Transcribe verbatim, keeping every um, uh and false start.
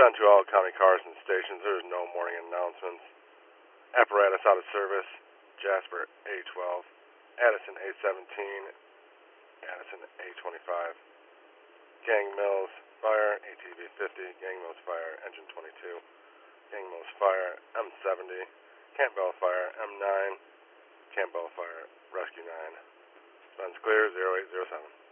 on to all county cars and stations. There is no morning announcements. Apparatus out of service. Jasper A twelve. Addison A seventeen. Addison A twenty-five. Gang Mills Fire A T V fifty. Gang Mills Fire Engine twenty-two. Gang Mills Fire M seventy. Campbell Fire M nine. Campbell Fire Rescue nine. Sun's clear zero eight zero seven.